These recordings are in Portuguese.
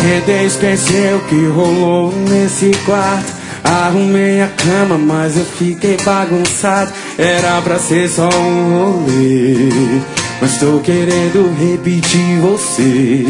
tentei esquecer o que rolou nesse quarto. Arrumei a cama, mas eu fiquei bagunçado. Era pra ser só um rolê, mas tô querendo repetir você.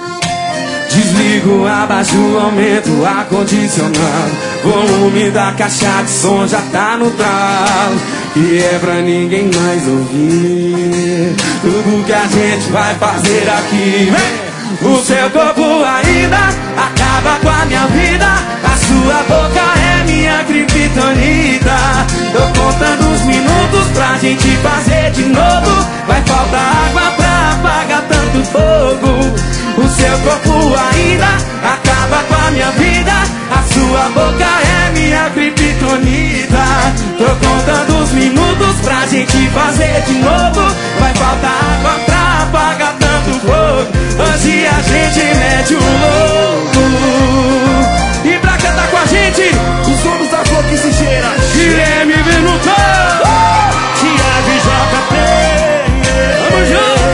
Desligo, abaixo, aumento o ar-condicionado. Volume da caixa de som já tá no talo. E é pra ninguém mais ouvir tudo que a gente vai fazer aqui. O seu corpo ainda acaba com a minha vida. A sua boca é minha criptonita. Tô contando os minutos pra gente fazer de novo. Vai faltar água pra apagar tanto fogo. O seu corpo ainda acaba com a minha vida. A sua boca é minha criptonita. Tô contando os minutos pra gente fazer de novo. Vai faltar água pra apagar tanto fogo. Hoje a gente mete o louco. E pra cantar com a gente, os donos da flor que se cheira, Guilherme Venuto, Thiago e JP. Vamos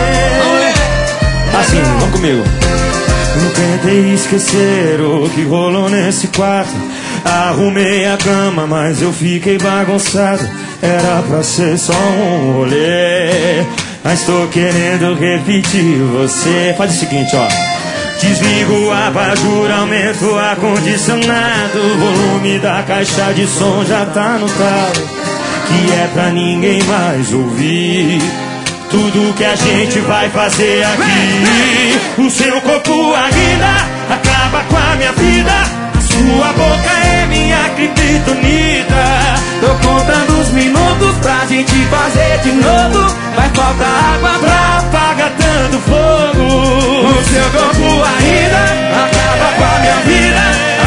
junto. Assim, vamos comigo. Não tentei esquecer o que rolou nesse quarto. Arrumei a cama, mas eu fiquei bagunçado. Era pra ser só um rolê, mas tô querendo repetir você. Faz o seguinte, ó. Desligo o abajur, aumento o ar-condicionado. O volume da caixa de som já tá no talo. Que é pra ninguém mais ouvir tudo que a gente vai fazer aqui. O seu corpo ainda acaba com a minha vida. A sua boca é minha criptonita. Tô contando os minutos pra gente fazer de novo. Vai faltar água pra apagar tanto fogo. O seu corpo ainda acaba com a minha vida.